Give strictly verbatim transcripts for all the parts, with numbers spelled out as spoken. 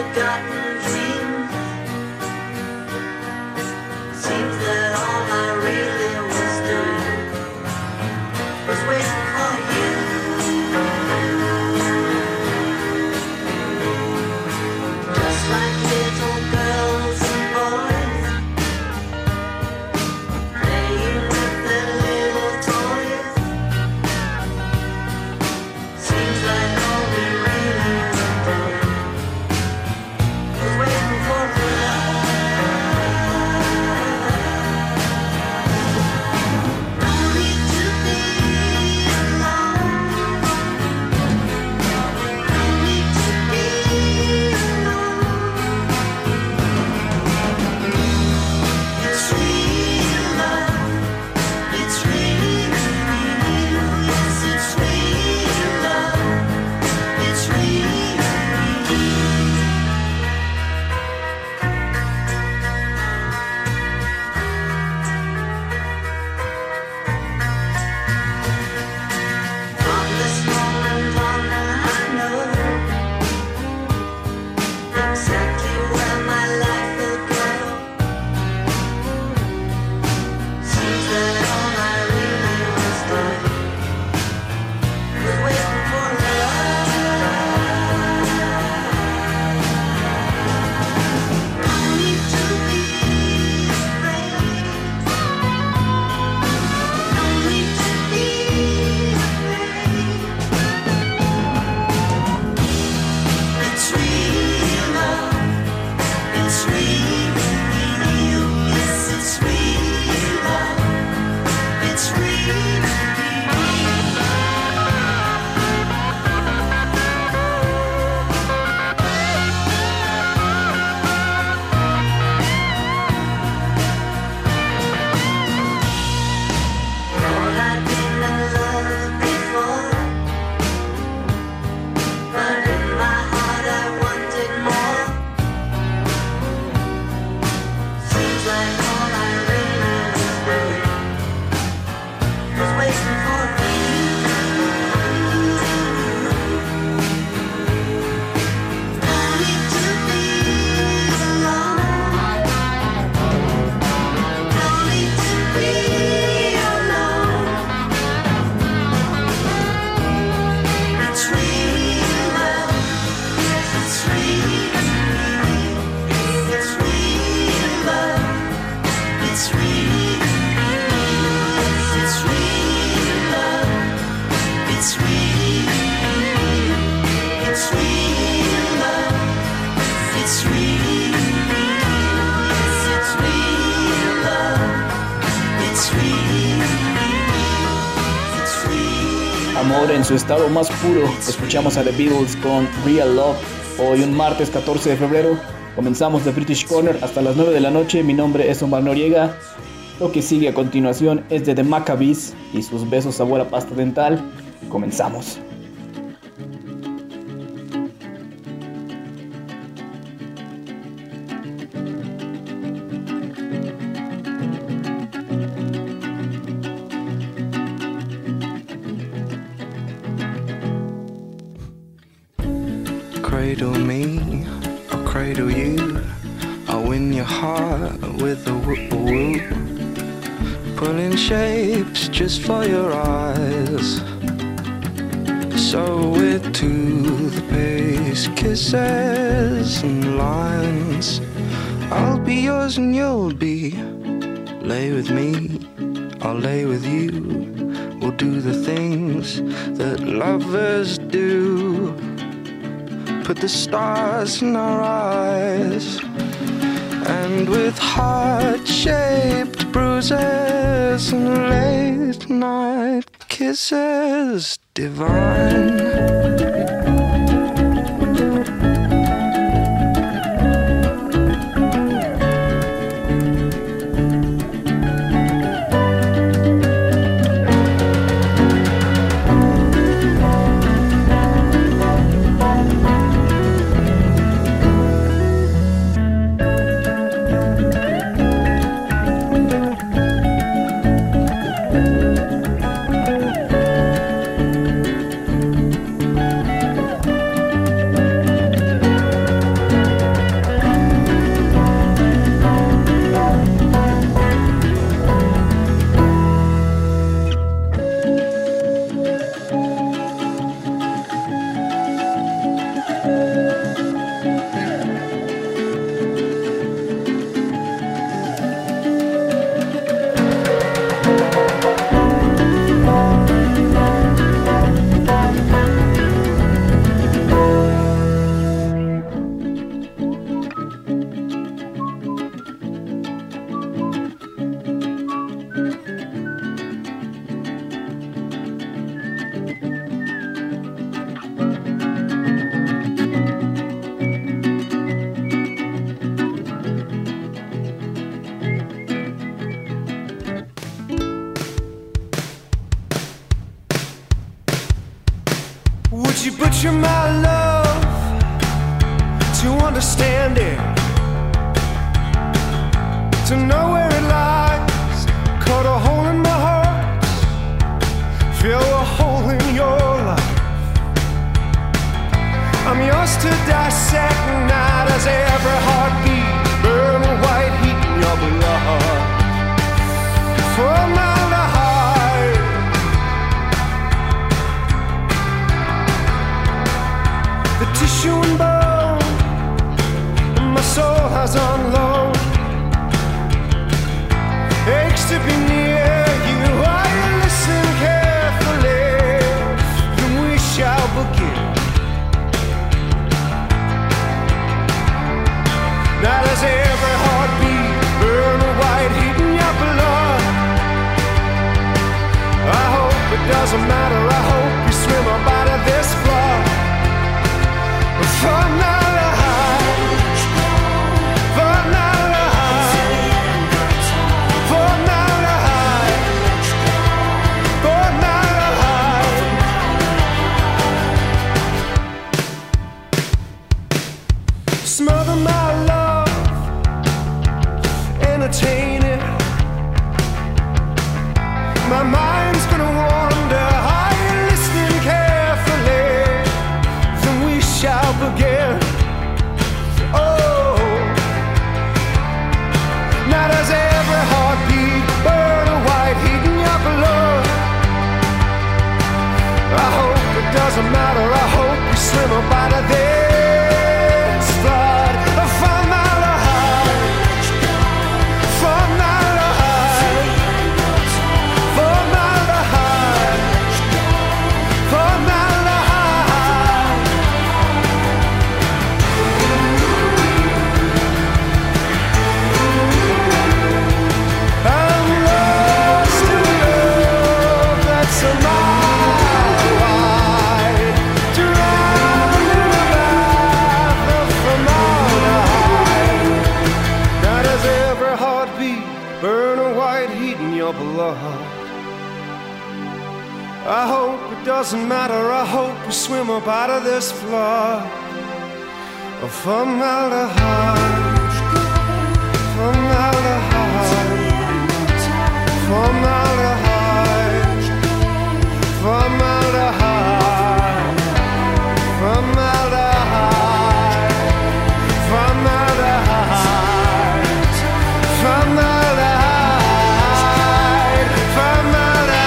Amor en su estado más puro. Escuchamos a The Beatles con Real Love. Hoy un martes catorce de febrero comenzamos The British Corner hasta las nueve de la noche. Mi nombre es Omar Noriega. Lo que sigue a continuación es de The Maccabees y sus besos sabor a pasta dental. Comenzamos. Cradle me, I'll cradle you. I'll win your heart with a whoop-a-whoop. Pulling shapes just for your eyes. So we're to the pace, kisses and lines. I'll be yours and you'll be. Lay with me, I'll lay with you. We'll do the things that lovers do. Put the stars in our eyes, and with heart-shaped bruises and late night kisses divine. Would you butcher my love to understand it, to know where it lies? Cut a hole in my heart, fill a hole in your life. I'm yours to dissect, not as every heartbeat burn a white heat in your blood. For my life, the tissue and bone, and my soul has on loan. Aches to be near you, while you listen carefully, then we shall begin. Now does every heartbeat burn a white heat in your blood? I hope it doesn't matter, I hope you swim up out of this flood. For now to hide, for now to hide, for now to hide, for now to hide. Smother my love, entertain it. My mind's gonna wander, are you listening carefully? Then we shall begin. Oh, now does every heartbeat burn a white heat in your blood? I hope it doesn't matter, I hope you swim up out of this flood. For now to hide, for now to hide, for now to hide, for now to hide. I'm lost in love that's a mile wide, drowned in a bath of formaldehyde. Now does every heartbeat burn a white heat in your blood? I hope it doesn't matter, I hope we swim up out of this flood of formaldehyde, formaldehyde, formaldehyde, formaldehyde, formaldehyde, formaldehyde, formaldehyde, formaldehyde.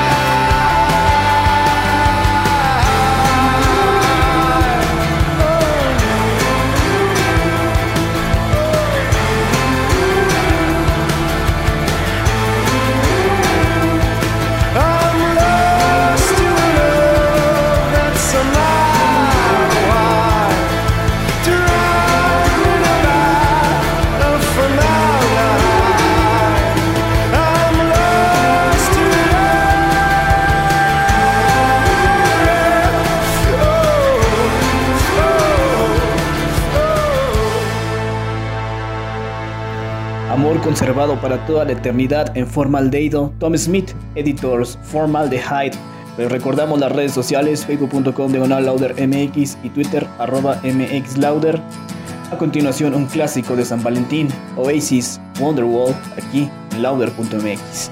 I'm lost in love that's a mile wide, drowned in a bath of formaldehyde. I'm lost in Amor conservado para toda la eternidad en formaldehído. Tom Smith, Editors, Formaldehyde. Les recordamos las redes sociales, facebook punto com diagonal lauder mx y twitter arroba mxlauder. A continuación, un clásico de San Valentín, Oasis, Wonderwall, aquí en lauder punto mx.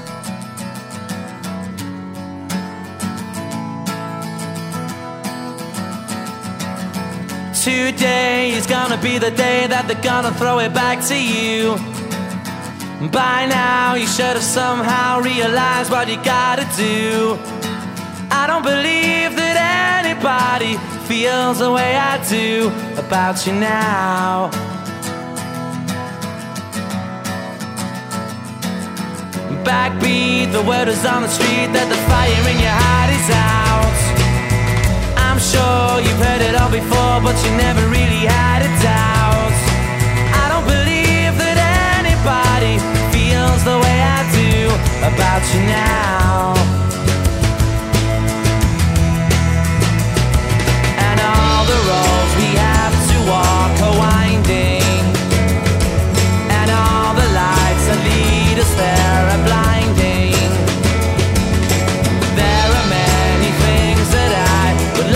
Today is gonna be the day that they're gonna throw it back to you. By now you should have somehow realized what you gotta do. I don't believe that anybody feels the way I do about you now. Backbeat, the word is on the street that the fire in your heart is out. I'm sure you've heard it all before, but you never really had a doubt. I don't believe that anybody feels the way I do about you now. And all the roads we have to walk are winding, and all the lights that lead us there are blinding. There are many things that I would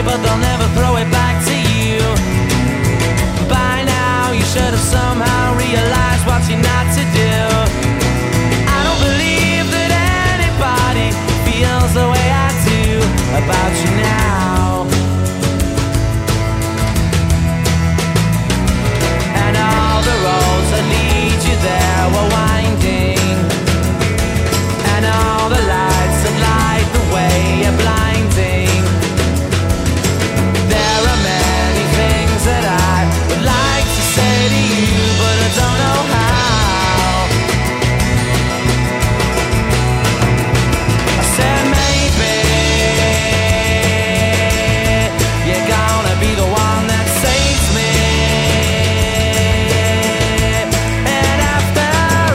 but they'll never throw it back to you. By now you should have somehow realized what you're not to do. I don't believe that anybody feels the way I do about you now. And all the roads that lead you there were winding, and all the lights that light the way are blinding. There are many things that I would like to say to you, but I don't know how. I said maybe you're gonna be the one that saves me. And after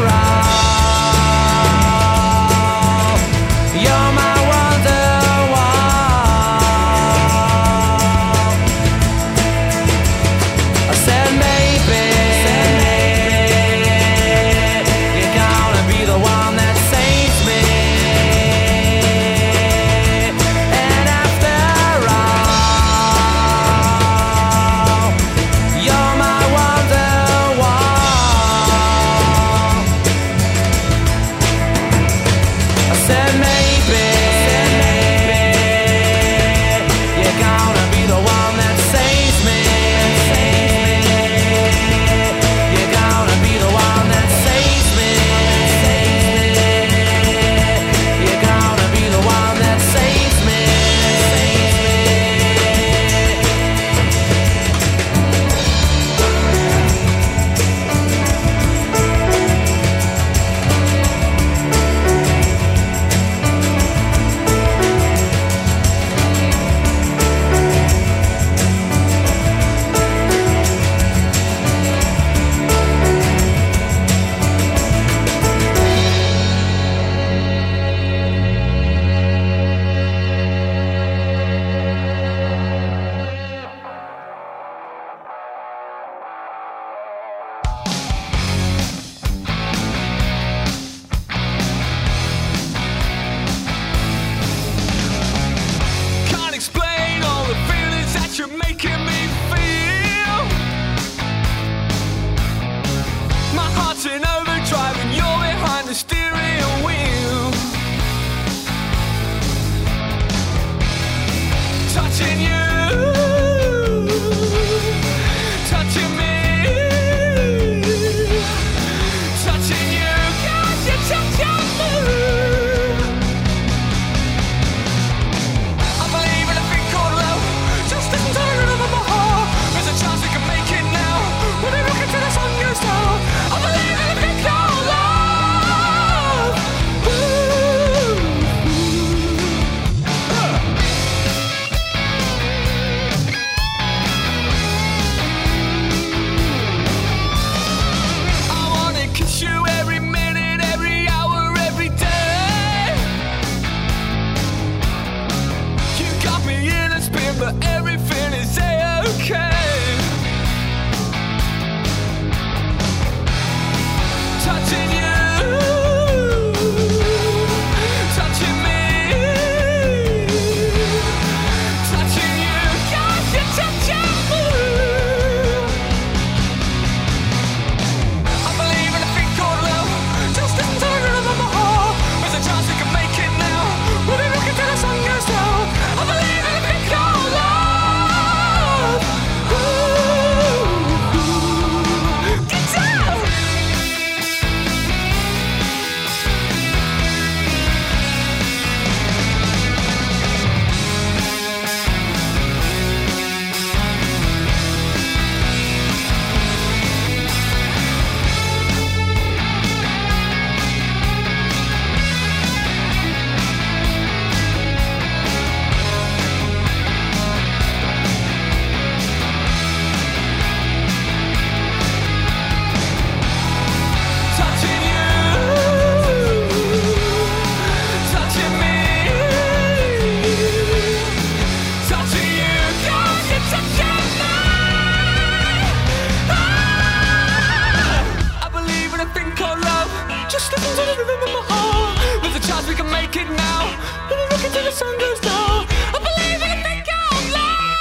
all, you're my wonderwall. I said maybe you're gonna be the one that saves me. And after all, you're my wonderwall. I said maybe you're gonna be the one that saves me. You're gonna be the one that saves me. You're gonna be the one that saves me. Can't explain all the feelings that you're making me feel. My heart's in overdrive and you're behind the steering wheel. Touching you, touching me, touching you, 'cause you're touching me. I believe in a thing called love. Just listen to the rhythm of my heart. There's a chance we can make it now. When we look into the sun goes down. I believe in a thing called love. Ooh. I wanna kiss you every minute, every hour, every day. You got me in a spin, but everything is a-okay. Touching you, touching me, touching you, 'cause you're touching me. I believe in a thing called love. Just listen to the rhythm of my heart. There's a chance we can make it now. When we look into the sun goes down. I believe in a thing called love. Ooh. Get down. Touching you, touching me, touching you, 'cause you're touching me. Ah! I believe in a thing called love. Just listen to the rhythm of my heart. There's a chance we can make it now. When we look into the sun goes down. I believe in a thing called love.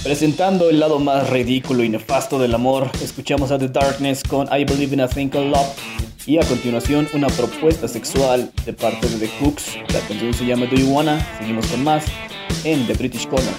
Presentando el lado más ridículo y nefasto del amor, escuchamos a The Darkness con I Believe in a Thing Called Love y a continuación una propuesta sexual de parte de The Cooks. La canción se llama Do You Wanna. Seguimos con más en The British Corner.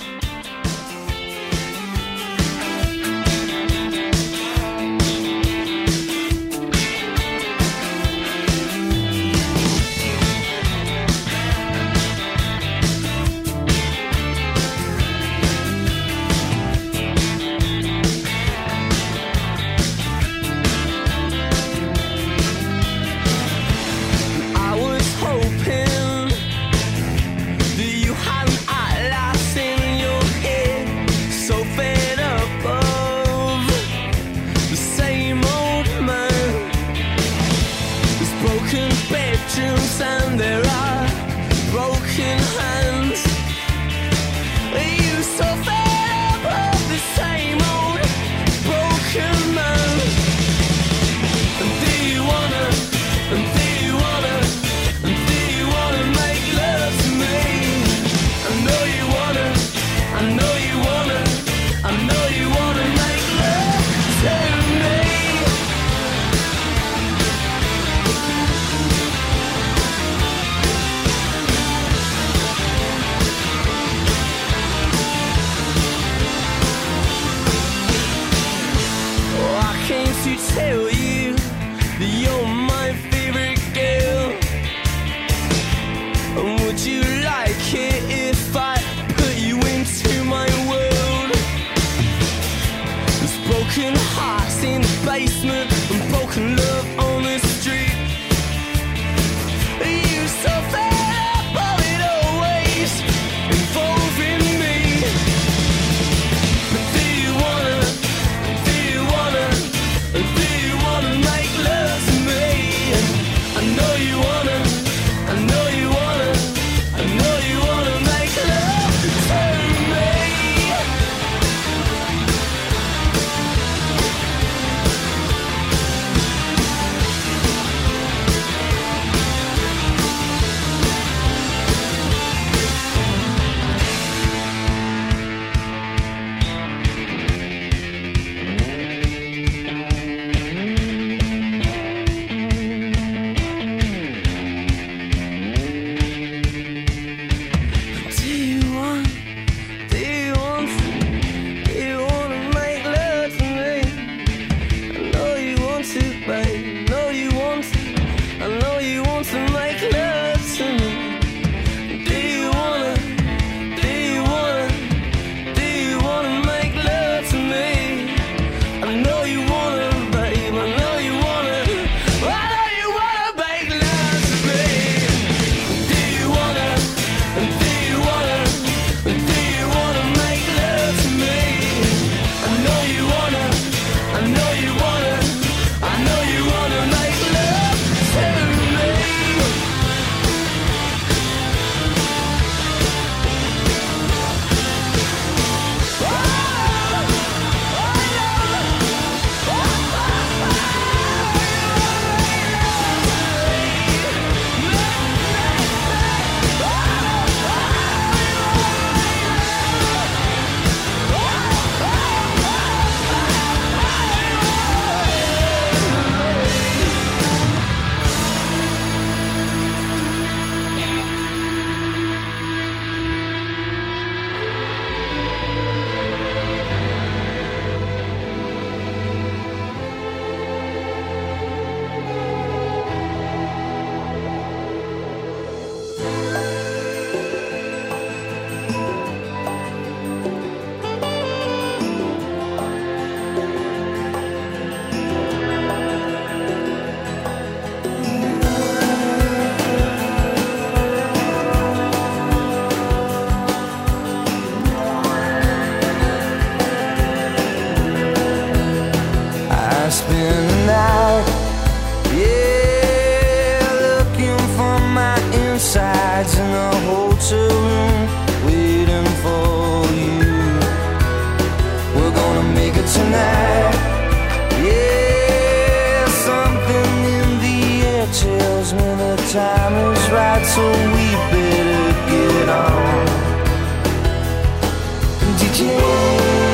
time is right, so we better get on. Did you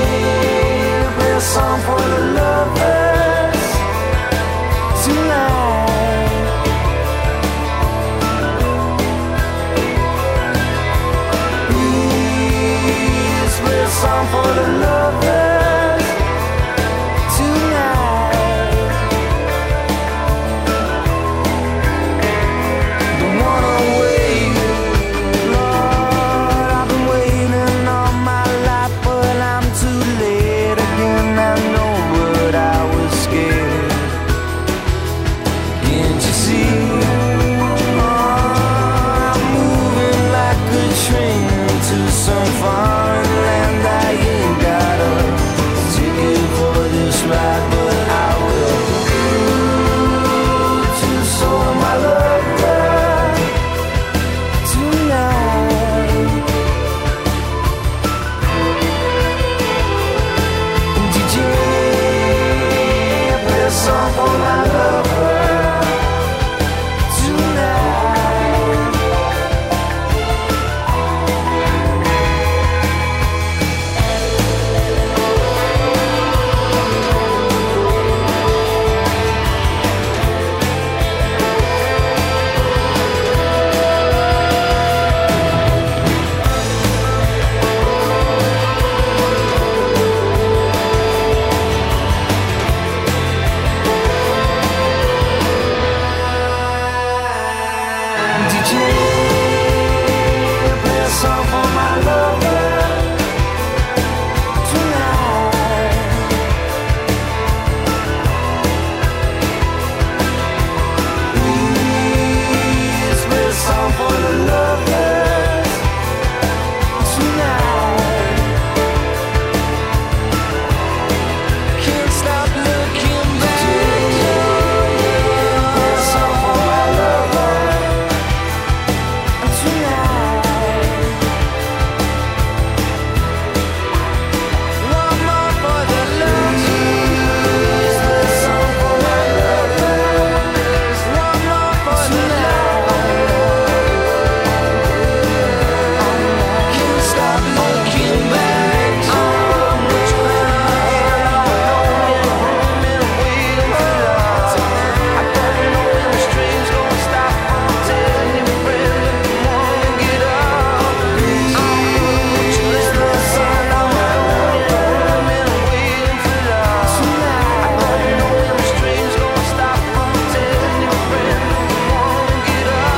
song for the lovers tonight. Please play a song for the lovers tonight. Don't wanna wait, Lord, I've been waiting all my life, but I'm too late again. I know, but I was scared. Can't you see? Oh, I'm moving like a train to some foreign land. I ain't got a ticket for this ride, but I will to show my lover tonight. D J, play a song for my lover tonight. D J, play a song for my lover tonight. Please play a song for the lovers tonight. Can't stop looking back. Play a song for my lover tonight. One more for the lovers. Play a song for my lovers. One more for the lovers. Can't stop looking back. I'm waiting for love. I don't know when the strain's gonna stop. I'm telling you, friend, if you wanna get up, I'm just the sun. I'm waiting for love. I don't know when the strain's gonna stop. I'm telling you, friend, if you wanna get up.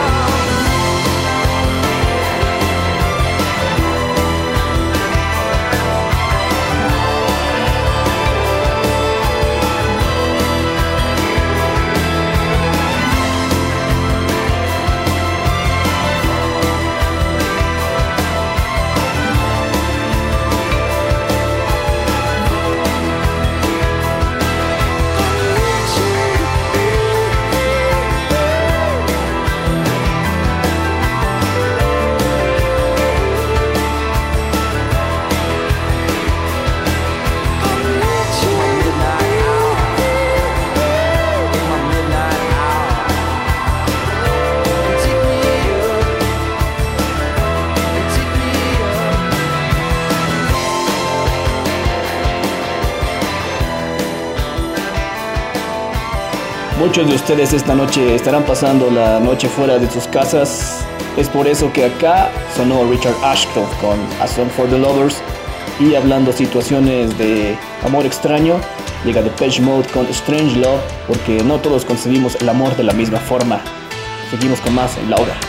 Muchos de ustedes esta noche estarán pasando la noche fuera de sus casas. Es por eso que acá sonó Richard Ashcroft con A Song for the Lovers. Y hablando situaciones de amor extraño, llega Depeche Mode con Strange Love, porque no todos concebimos el amor de la misma forma. Seguimos con más en La Hora.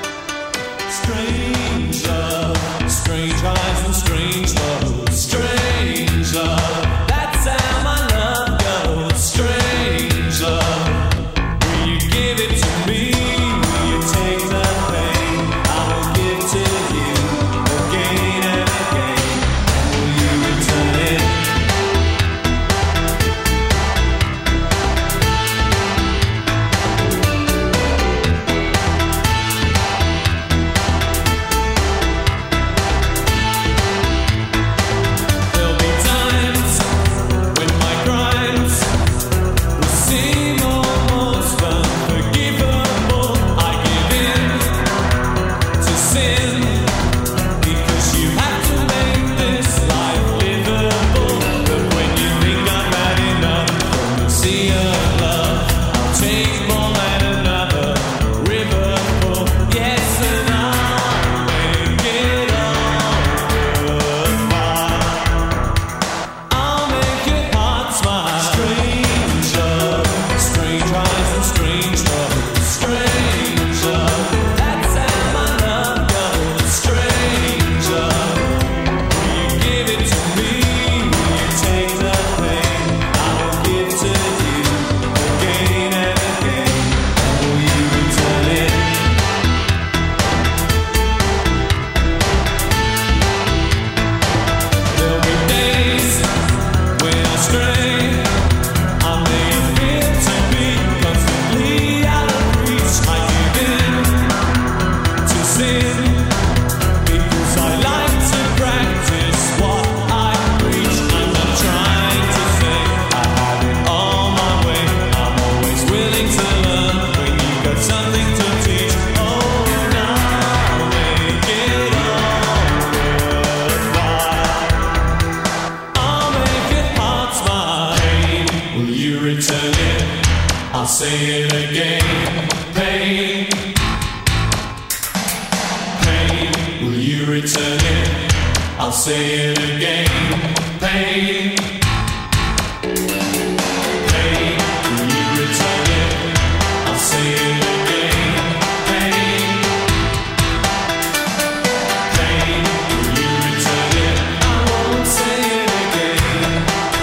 Strange love, strange eyes and strange love, strange love. That's how my love goes. Strange love. Will you give it to me? Will you take the pain? I will give to you again and again. And will you return it? There'll be times return it, I'll say it again. Pain, pain, will you return it? I'll say it again. Pain, pain, will you return it? I won't say it again.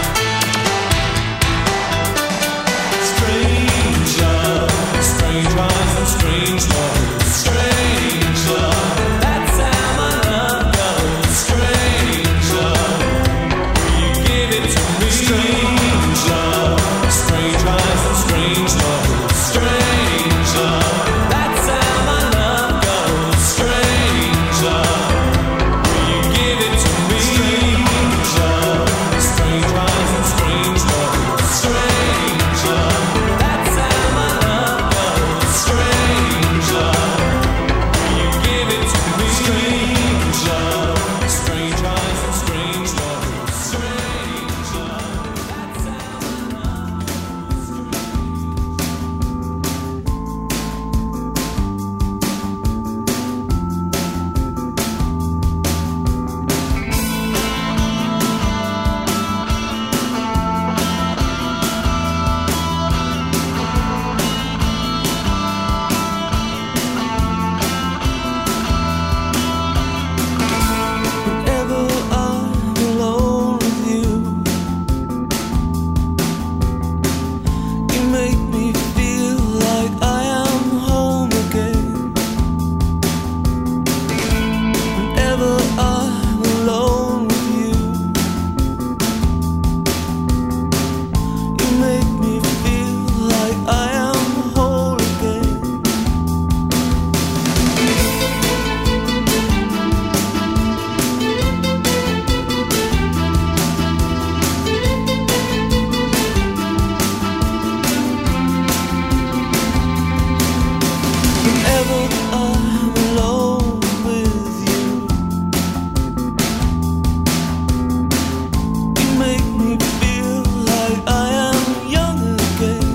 Strange love, strange rise and strange love, strange love. That's how my love goes. Strange love, will you give it to me? Strange love, strange rise and strange love, strange love. That's how my love goes. Strange love, will you give it to me? Strange love, strange rise and strange love, strange love. That's how my love goes. Strange love, will you give it to me? Strange love, strange rise and strange love, strange love. That's how my love goes. Whenever I'm alone with you, you make me feel like I am home again. Whenever I'm alone with you, you make me feel like I am whole again. Whenever I'm alone with you, you make me feel like I am young again.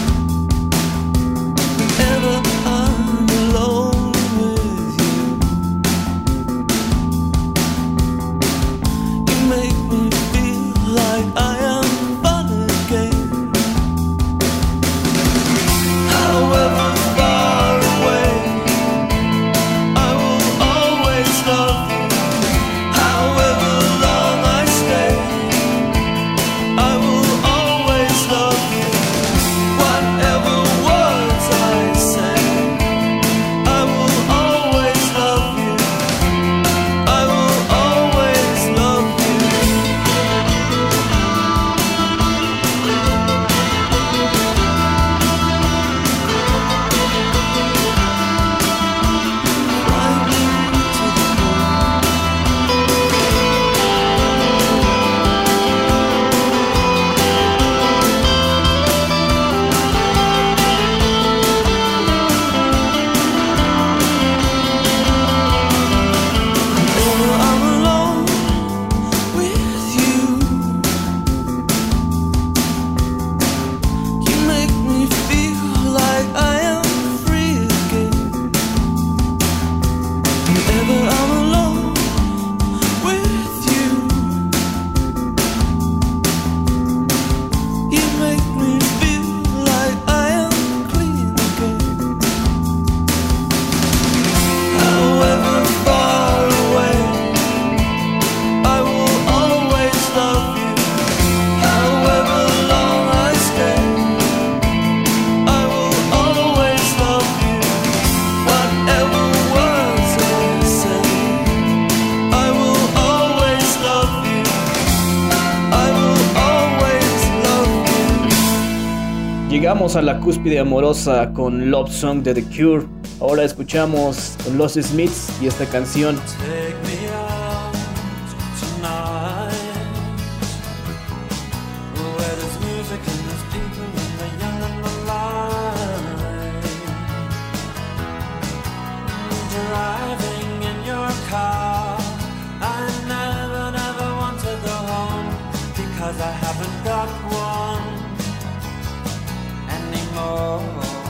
Whenever I'm alone with you, you make me feel like I am fun again. However far away, I will always love you. However long I stay, I will always love you. Whatever words I say, I will always love you. I will always love you. Whenever I'm alone with you, you make me feel like I am free again. Whenever I'm alone with you, you make me feel like I am clean again. However far away, I will always love you. However long I stay, I will always love you. Whatever words I say, I will always love you. I will always love you. Llegamos a la cúspide amorosa con Love Song de The Cure. Ahora escuchamos Los Smiths y esta canción. Take me out tonight, where there's music and there's people and the young and the light. Driving in your car, I never, never want to go home because I haven't got one anymore.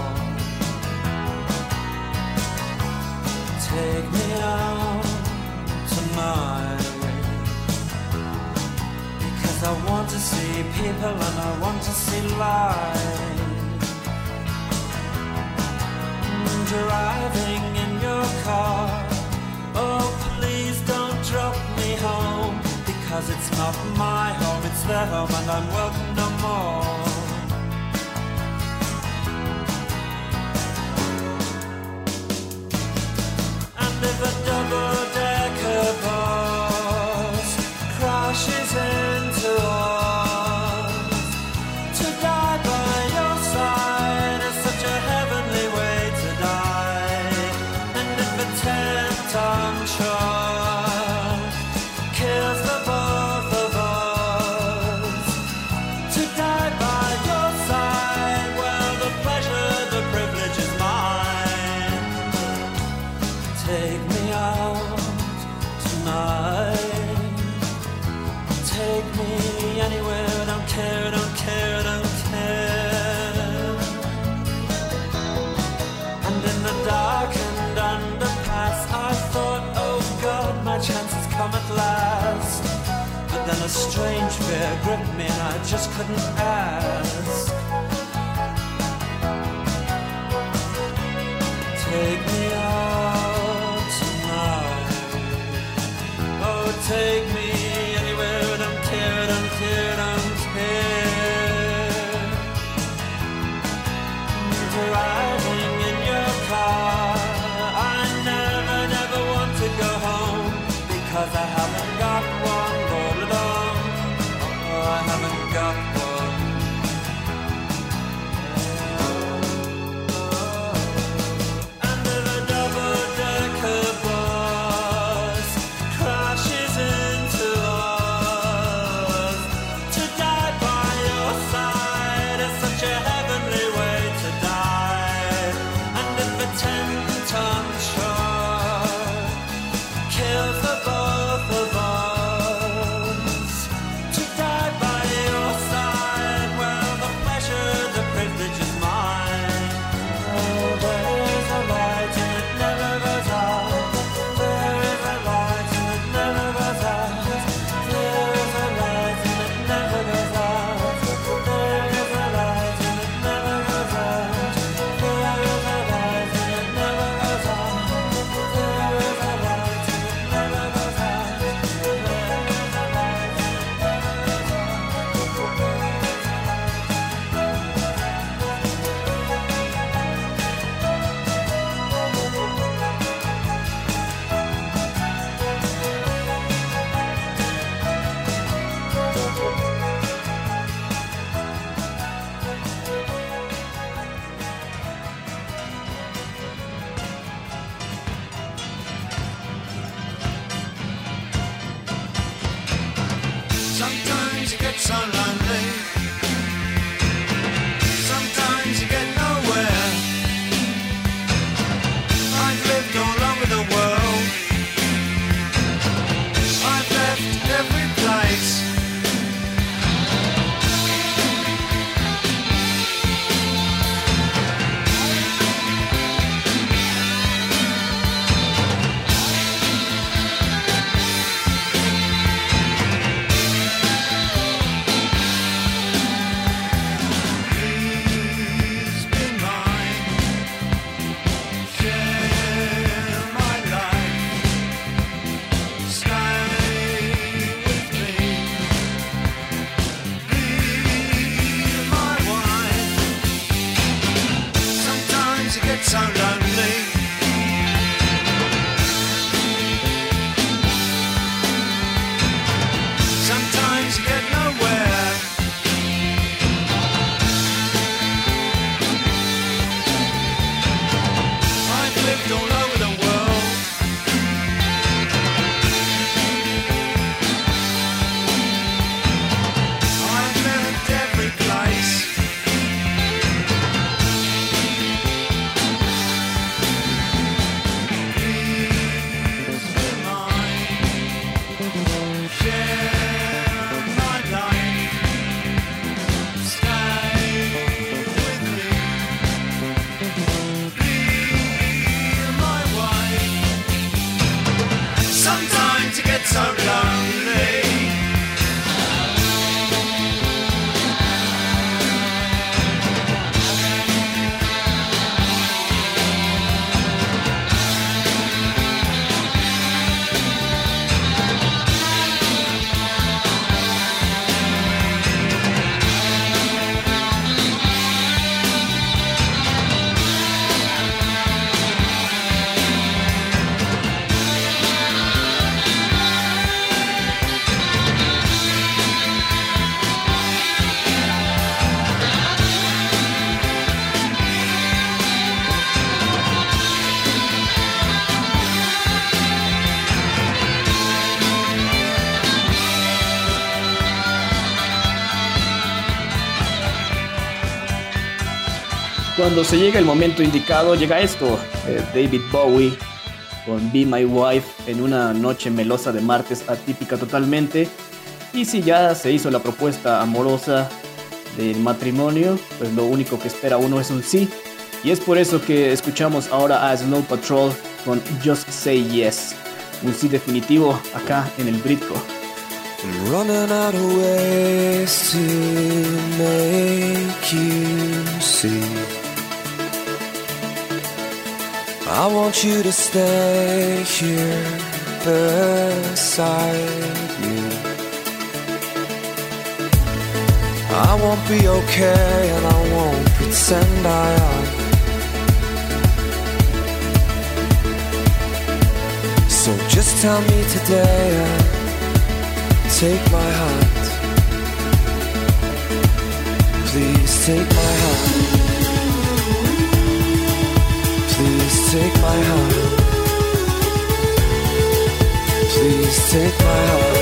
Take me out mine. Because I want to see people and I want to see life. Driving in your car, oh please don't drop me home. Because it's not my home, it's their home and I'm welcome no more. And if a double-decker bus crashes into us, to die by your side is such a heavenly way to die. And if a ten-ton truck kills the both of us, to die by your side, well, the pleasure, the privilege is mine. Take me out tonight. Take me anywhere, don't care, don't care, don't care. And in the darkened underpass, I thought, oh God, my chance has come at last. But then a strange fear gripped me and I just couldn't ask. Take me out tonight. Oh, take me anywhere, don't care, don't care, don't care. Driving in your car, I never, never want to go home. Because I haven't got one all alone. Oh, I haven't got one. And if a double-decker bus crashes into us, to die by your side is such a heavenly way to die. And if a ten-ton truck kills the both of us, to die by your side, well, the pleasure, the privilege is mine. Oh, there is a light and it never goes out. There is a light and it never goes out. There is a light and it never goes out. There is a light and it never goes out. There is a light and it never goes out. There is a light and it never goes out. There is a light and it never goes out. Sometimes you get so lonely. Sometimes you get nowhere. I've lived all over the world. I've left every place. Cuando se llega el momento indicado, llega esto, eh, David Bowie con Be My Wife en una noche melosa de martes atípica totalmente. Y si ya se hizo la propuesta amorosa del matrimonio, pues lo único que espera uno es un sí. Y es por eso que escuchamos ahora a Snow Patrol con Just Say Yes, un sí definitivo acá en el Britco. I'm running out of ways to make you see. I want you to stay here beside me. I won't be okay and I won't pretend I am. So just tell me today and take my hand. Please take my hand. Please take my hand. Please take my hand.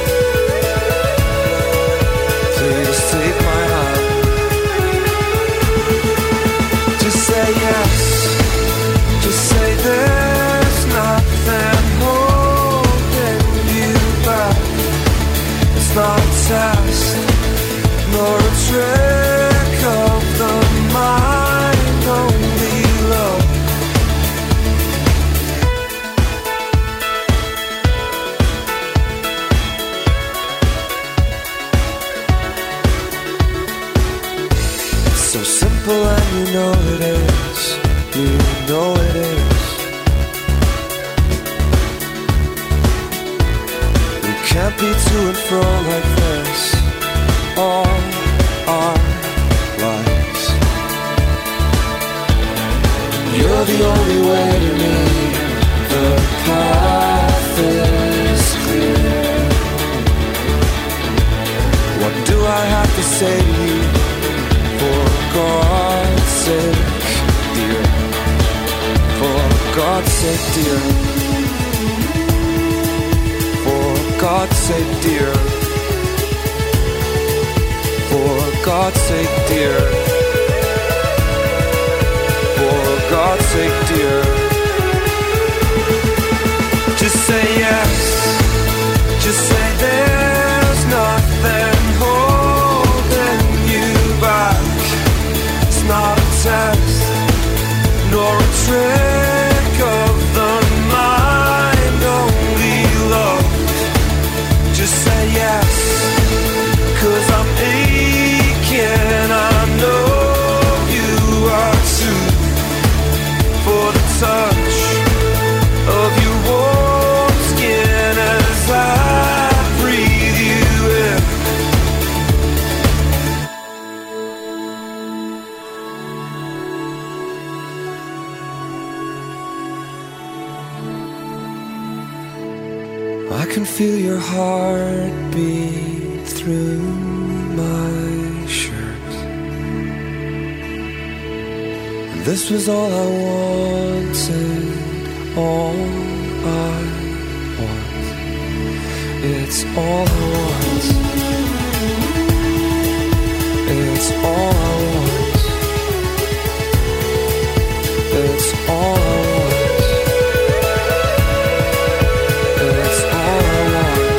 Please take my hand. Just say yes. Just say there's nothing holding you back. It's not a test, nor a trick of the mind, only love. So simple and you know it is, you know it is. We can't be to and fro like this all our lives. You're the only way to me, the path is clear. What do I have to say to you? For God's sake, dear. For God's sake, dear. For God's sake, dear. For God's sake, dear. For God's sake, dear. Just say yes. Just say there's nothing holding you back. It's not a test, nor a trick of the mind, only love. Just say yes, 'cause I'm aching, I know you are too. For the touch of your warm skin as I breathe you in. I can feel your heartbeat through my shirt. This was all I wanted, all I want. It's all I want. It's all I want. It's all I want. It's all I want.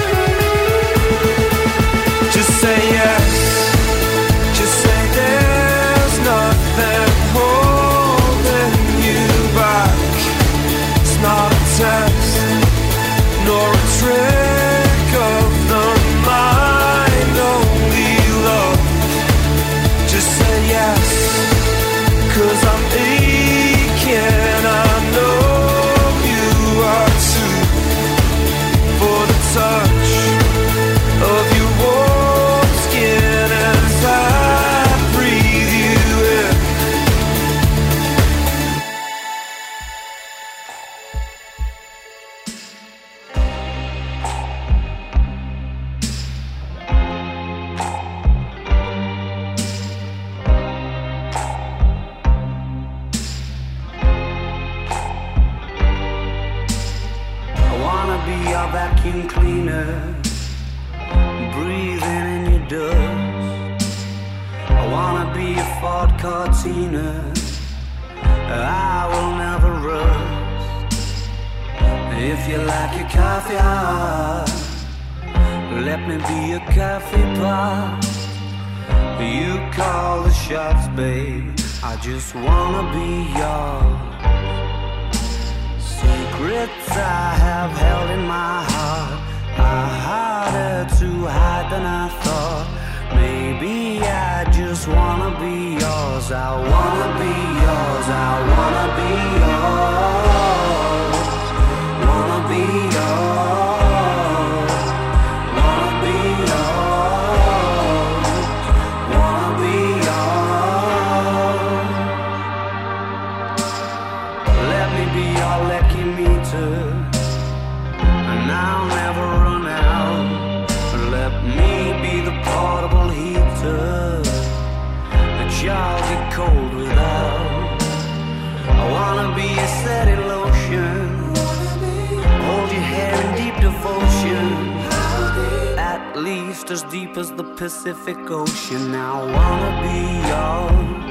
Just say yes. Just say there's nothing holding you back. It's not a test, nor a trick of the mind, only love. Just say yes, 'cause I'm aching, I know you are too. For the touch of your warm skin as I breathe you in. I wanna be your vacuum cleaner, breathing in your dust. I wanna be a Ford Cortina. I will never rust. If you like your coffee hot, let me be a coffee pot. You call the shots, babe. I just wanna be yours. Secrets I have held in my heart are harder to hide than I thought. Maybe I just wanna be yours. I wanna be yours. I wanna be yours. Wanna be yours. Wanna be yours. Wanna be yours. Let me be your lucky meter, and I'll never run out. Let me be the portable heater that y'all get cold without. I wanna be a steady lotion, hold your hair in deep devotion, at least as deep as the Pacific Ocean. I wanna be yours.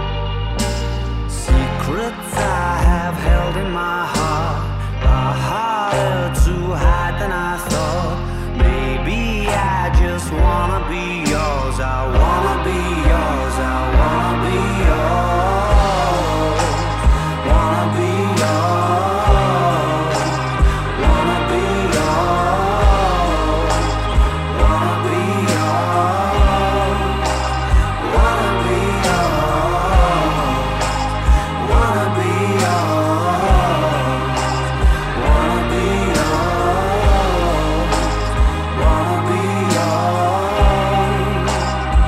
Secrets I have held in my heart are harder to hide than I thought. Maybe I just wanna be yours. I wanna be yours. I wanna be yours. Wanna be yours. Wanna be yours. Wanna be yours. Wanna be yours. Wanna be yours. Wanna be yours. Wanna be yours.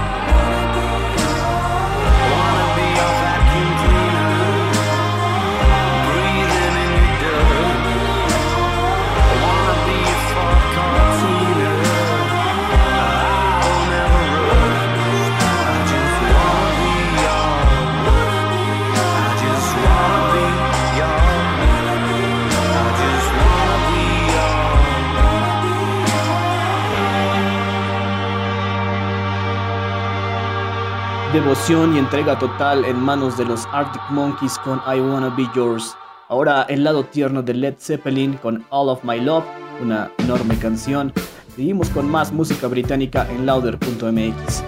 Wanna be your vacuum cleaner, breathing in your dirt. Wanna be your Ford Cortina, I'll never run. I just wanna be yours. I just wanna be yours. I just wanna be yours. Devoción y entrega total en manos de los Arctic Monkeys con I Wanna Be Yours. Ahora el lado tierno de Led Zeppelin con All of My Love, una enorme canción. Seguimos con más música británica en louder punto m x.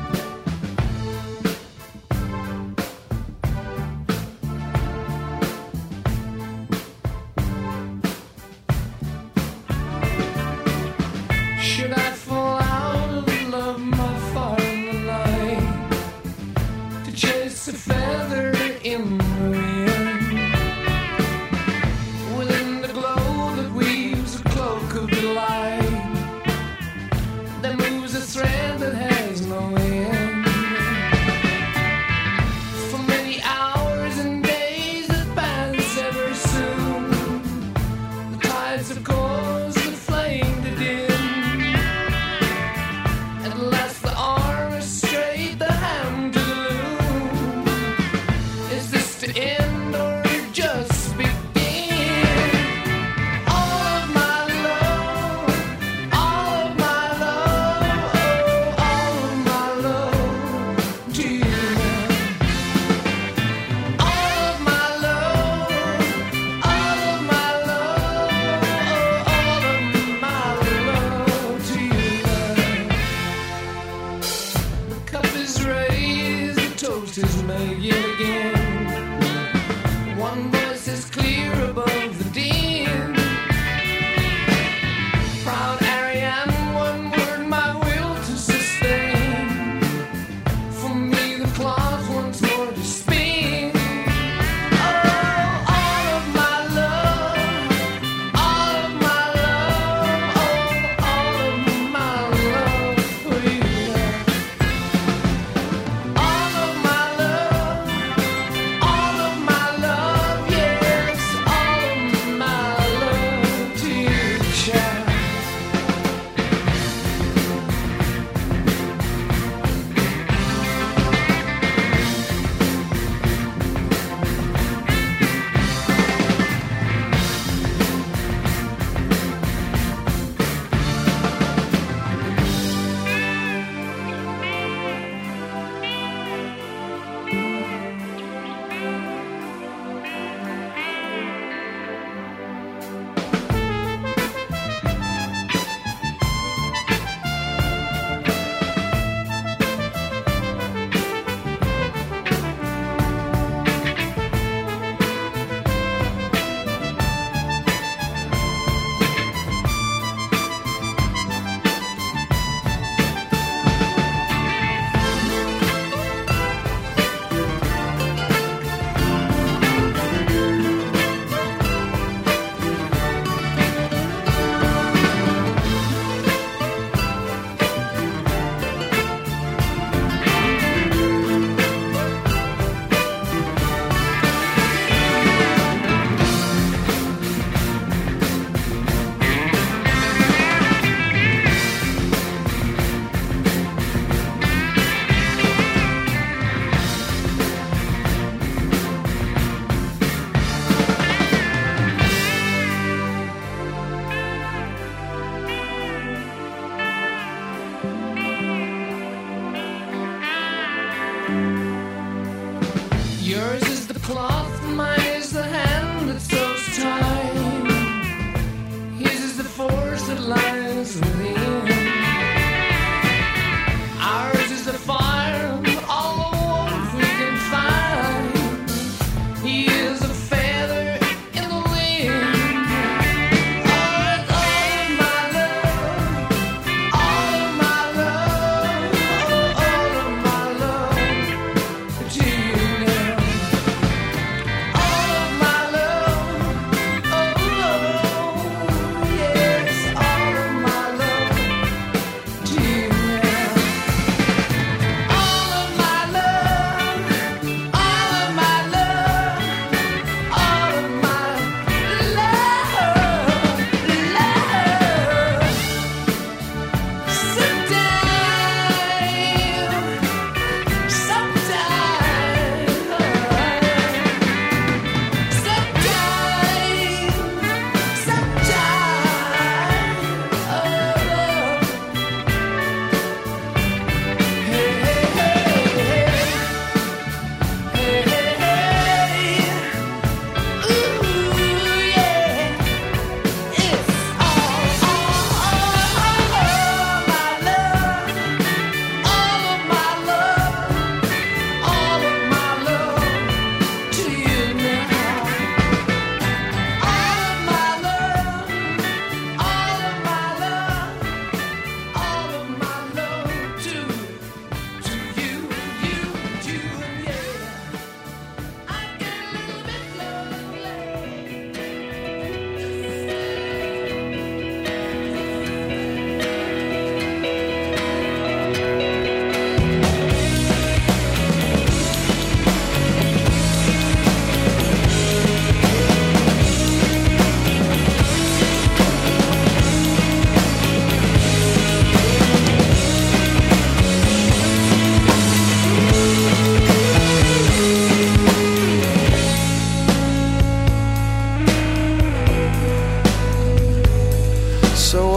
Should I fall out of love my far in the night to chase a feather in the wind within the glow that weaves a cloak of delight that moves a thread that has no end for many hours and days that pass ever soon. The tides of course the flame to dim. At last the arm is straight, the hand to the loom.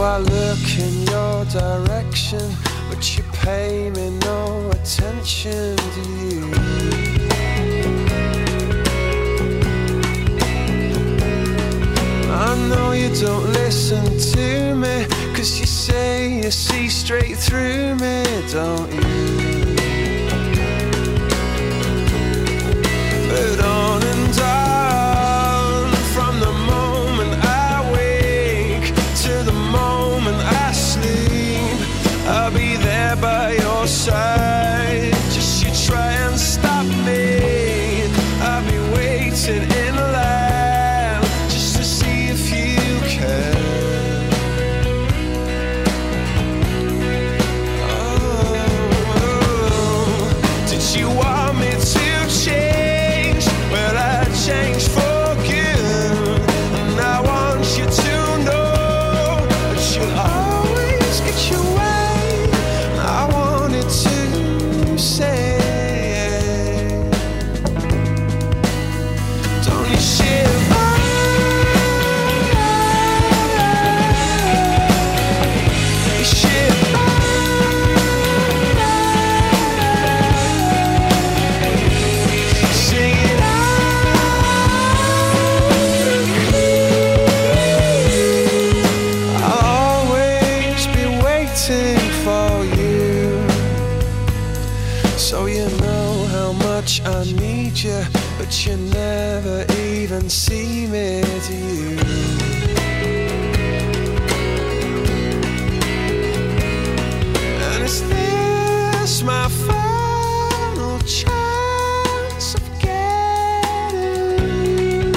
I look in your direction, but you pay me no attention, do you? I know you don't listen to me, 'cause you say you see straight through me, don't you? But on and on, from the moment I wake to the moment I sleep, I'll be there by your side. Just you try and stop me, I'll be waiting in line just to see if you can. Oh, did you want me to change? Well, I changed for good, and I want you to know that you'll always get your way. I wanted to say, don't you shiver? You shiver. Sing it out. I'll always be waiting for you, so you know how much I need you, but you never even see me, do you? And is this my final chance of getting?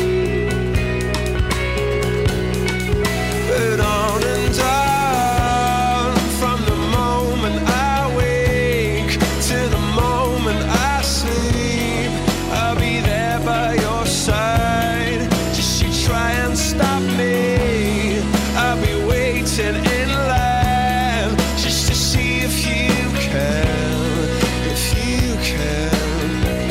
But on and on, from the moment I wake to the moment I sleep, I'll be there by your side. Just you try and stop me, I'll be waiting in line just to see if you can, if you can.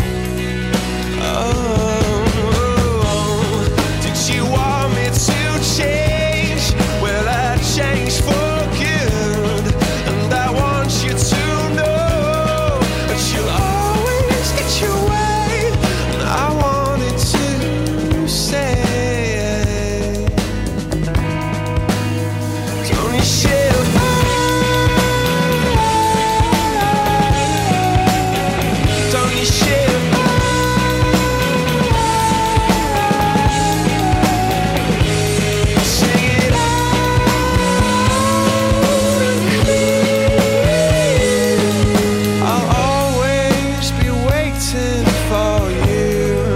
Oh, did you want me to change? Well, I changed for good, and I want you to know that you'll always get your way. And I wanted to say, don't you shiver? Don't you shiver? Sing it out. I'll always be waiting for you.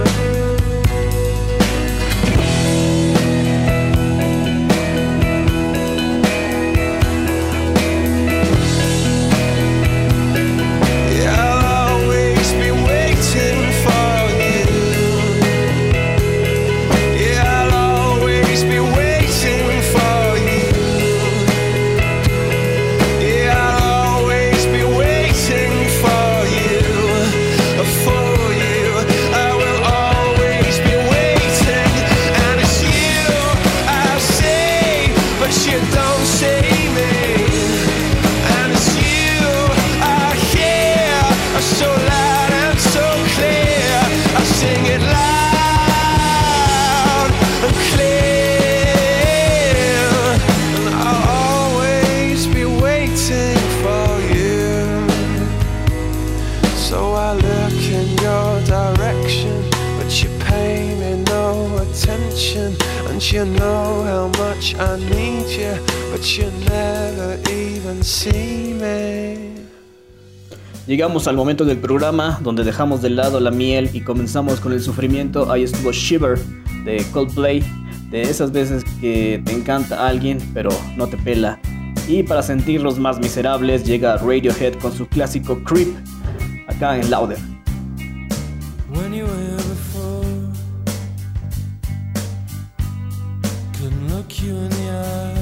Yeah, I'll always be waiting for you. Yeah, I'll always be waiting for you. Yeah, I'll always be waiting for you, for you. I will always be waiting, and it's you I say, but you don't say me. And it's you I hear, so loud and so clear. I sing it loud and clear, and I'll always be waiting for you. So I look in your direction, but you pay me no attention. And you know how much I need you, but you never even see me. Llegamos al momento del programa donde dejamos de lado la miel y comenzamos con el sufrimiento. Ahí estuvo Shiver de Coldplay, de esas veces que te encanta alguien pero no te pela. Y para sentirlos más miserables llega Radiohead con su clásico Creep, acá en Louder. When you were here before, couldn't look you in the eye.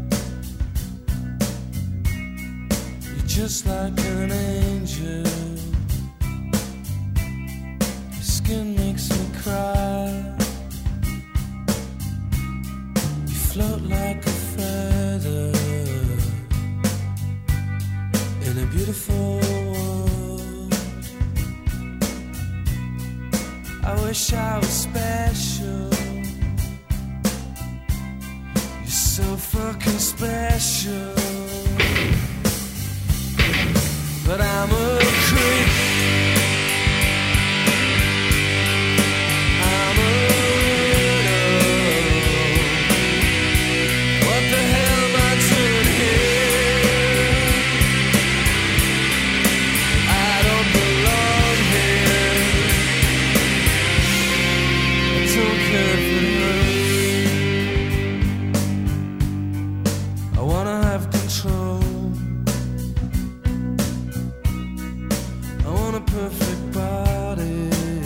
You're just like an angel. Your skin makes me cry. You float like a feather. beautiful world. I wish I was special. You're so fucking special. But I'm a creep. I'm a widow. What the hell am I doing here? I don't belong here. I don't care if it hurts. I wanna have control. I want a perfect body.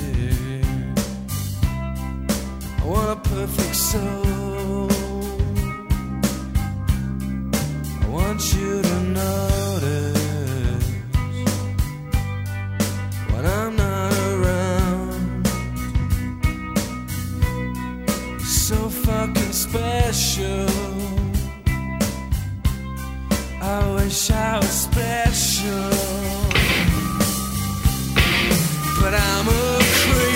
I want a perfect soul. I want you to notice when I'm not around. You're so fucking special. I wish I was special. But I'm a creep.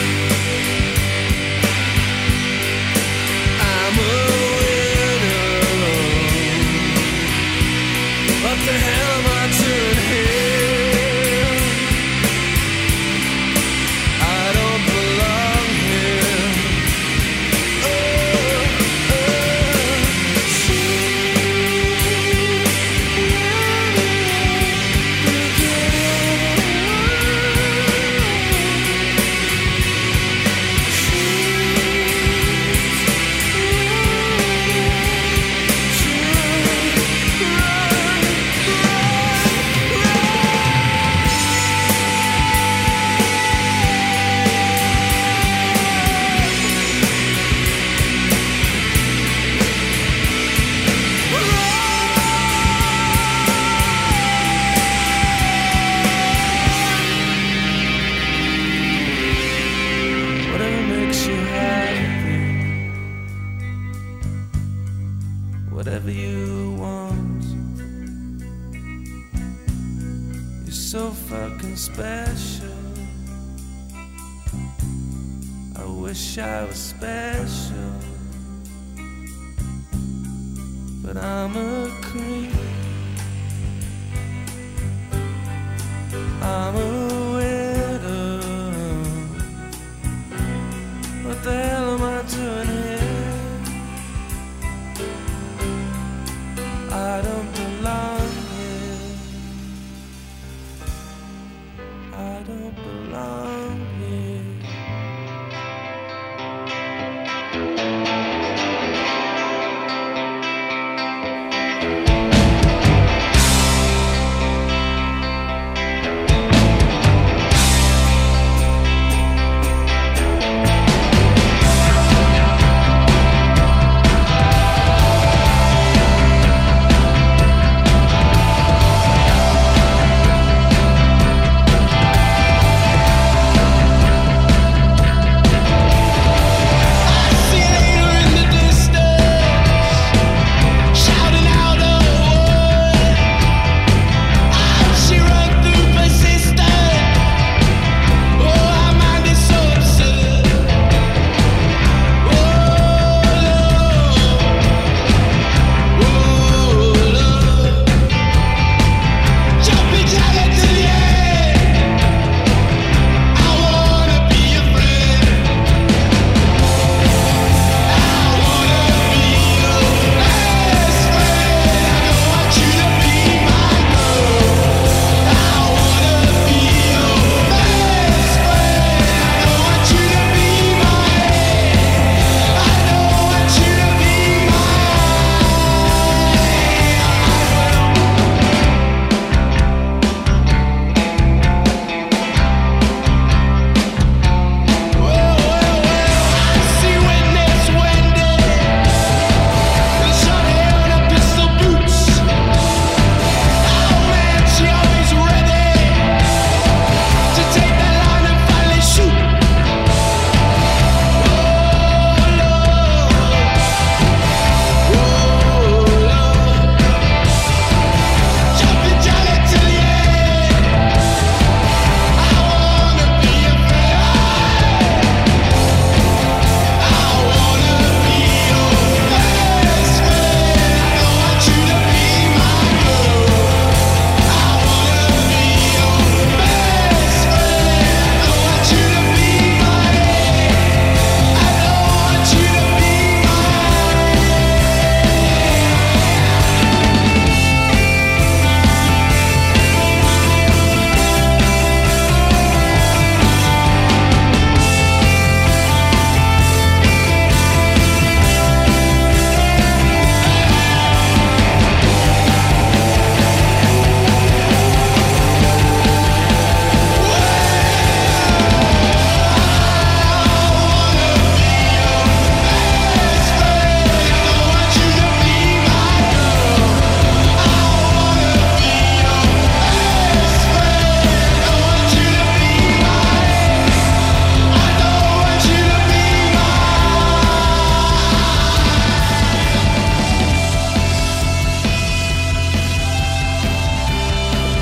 I'm a widow. What the hell am I doing here? I don't belong here. Oh, whatever makes you happy, whatever you want. You're so fucking special. I wish I was special. But I'm a creep. I'm a widow. What the hell am I doing here? I don't belong here. I don't belong here.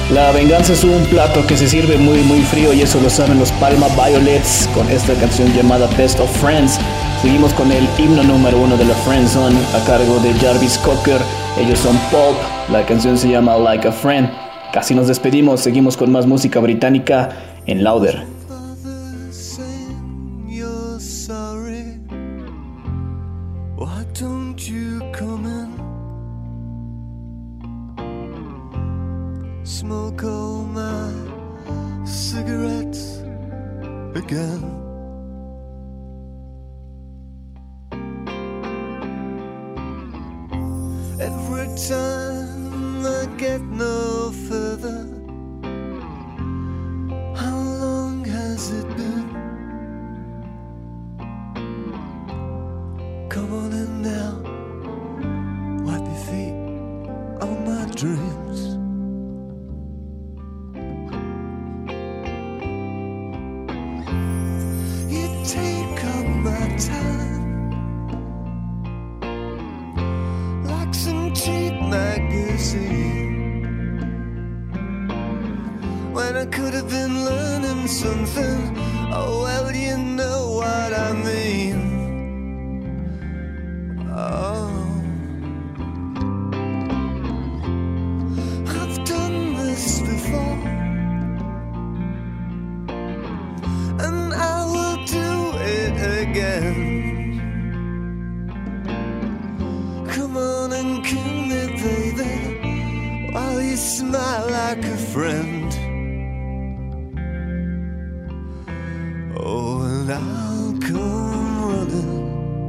La venganza es un plato que se sirve muy muy frío y eso lo saben los Palma Violets con esta canción llamada Best of Friends. Seguimos con el himno número uno de la Friendzone a cargo de Jarvis Cocker. Ellos son Pulp, la canción se llama Like a Friend. Casi nos despedimos, seguimos con más música británica en Louder. Smoke all my cigarettes again. Every time I get no further, how long has it been? Come on in now, wipe your feet on my dreams. Take up my time like some cheap magazine, when I could have been learning something. Oh, well, you know what I mean. Oh, I've done this before, and I will do it again. Come on and kill me, baby, while you smile like a friend. Oh, and I'll come running,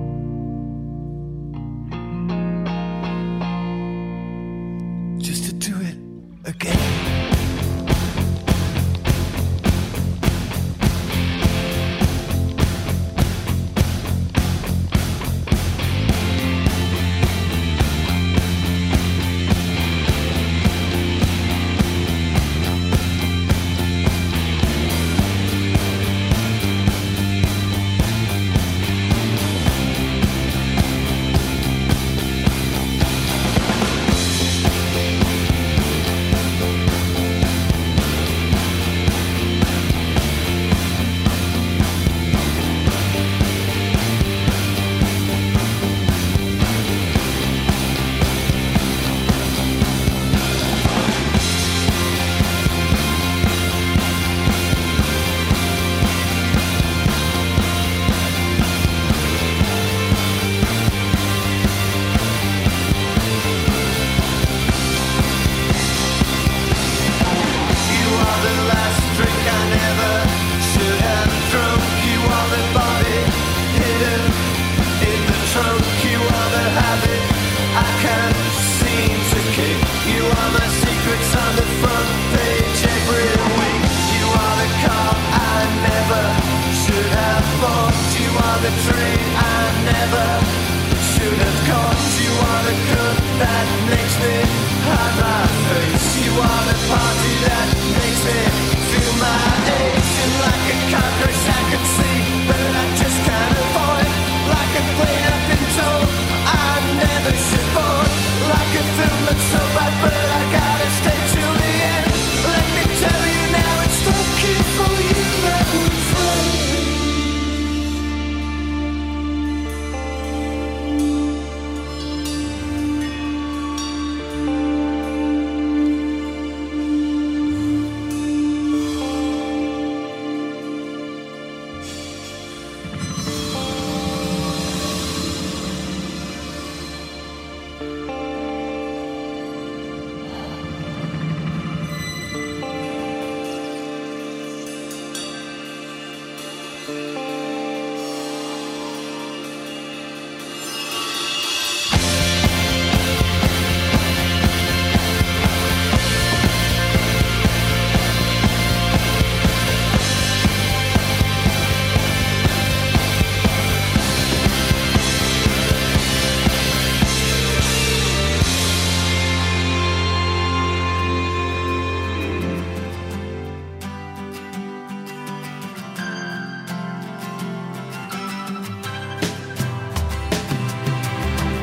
just to do it again.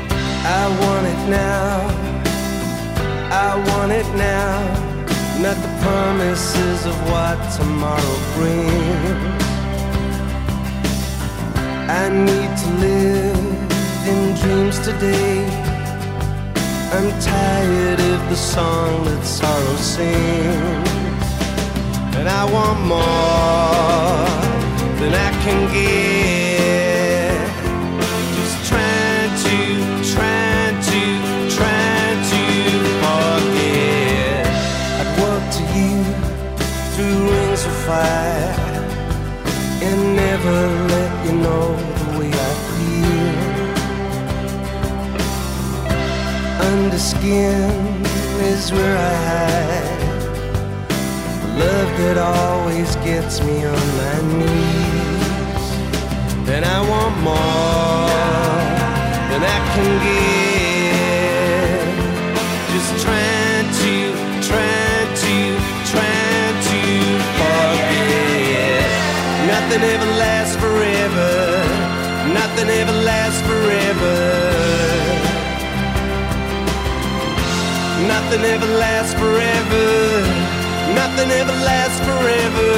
I want it now, I want it now, not the promises of what tomorrow brings. I need to live in dreams today. I'm tired of the song that sorrow sings, and I want more than I can get. Just trying to, trying to, trying to forget. I'd walk to you through rings of fire and never let you know the way I feel. Under skin is where I hide love that always gets me on my knees. And I want more than I can give. Just trying to, trying to, trying to forget. Nothing ever lasts forever. Nothing ever lasts forever. Nothing ever lasts forever. Nothing ever lasts forever.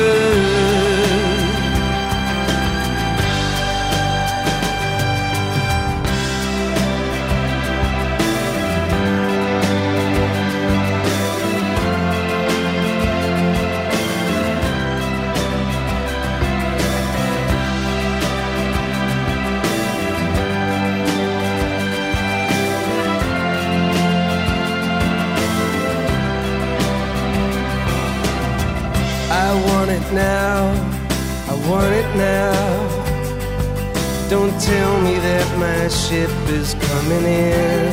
I want it now, I want it now. Don't tell me that my ship is coming in.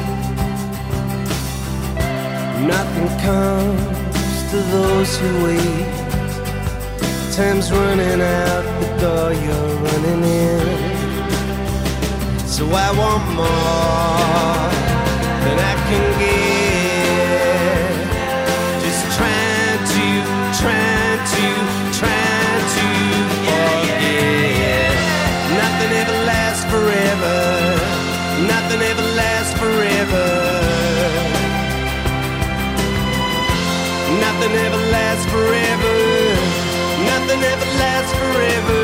Nothing comes to those who wait. Time's running out the door you're running in. So I want more than I can get. Just trying to, trying to, trying to forget. Nothing ever lasts forever. Nothing ever lasts forever. Nothing ever lasts forever. Nothing ever lasts forever.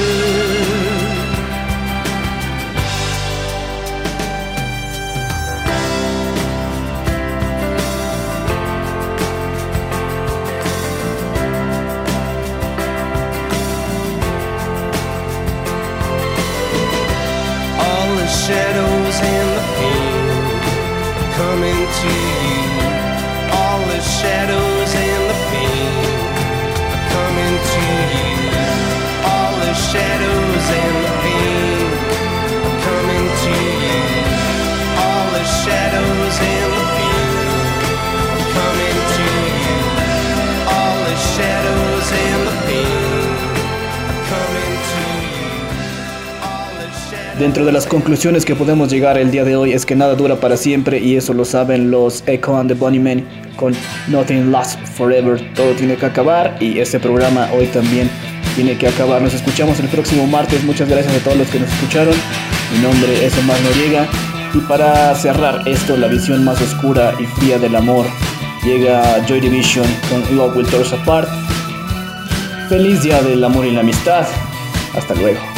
Shadows and the pain coming to you. All the shadows and the pain coming to you. All the shadows and the pain coming to you. All the shadows and the pain coming to you. All the shadows and the pain coming to you. Dentro de las conclusiones que podemos llegar el día de hoy es que nada dura para siempre, y eso lo saben los Echo and the Bunnymen con Nothing Lasts Forever. Todo tiene que acabar y este programa hoy también tiene que acabar. Nos escuchamos el próximo martes. Muchas gracias a todos los que nos escucharon. Mi nombre es Omar Noriega y para cerrar esto, la visión más oscura y fría del amor, llega Joy Division con Love Will Tear Us Apart. Feliz día del amor y la amistad. Hasta luego.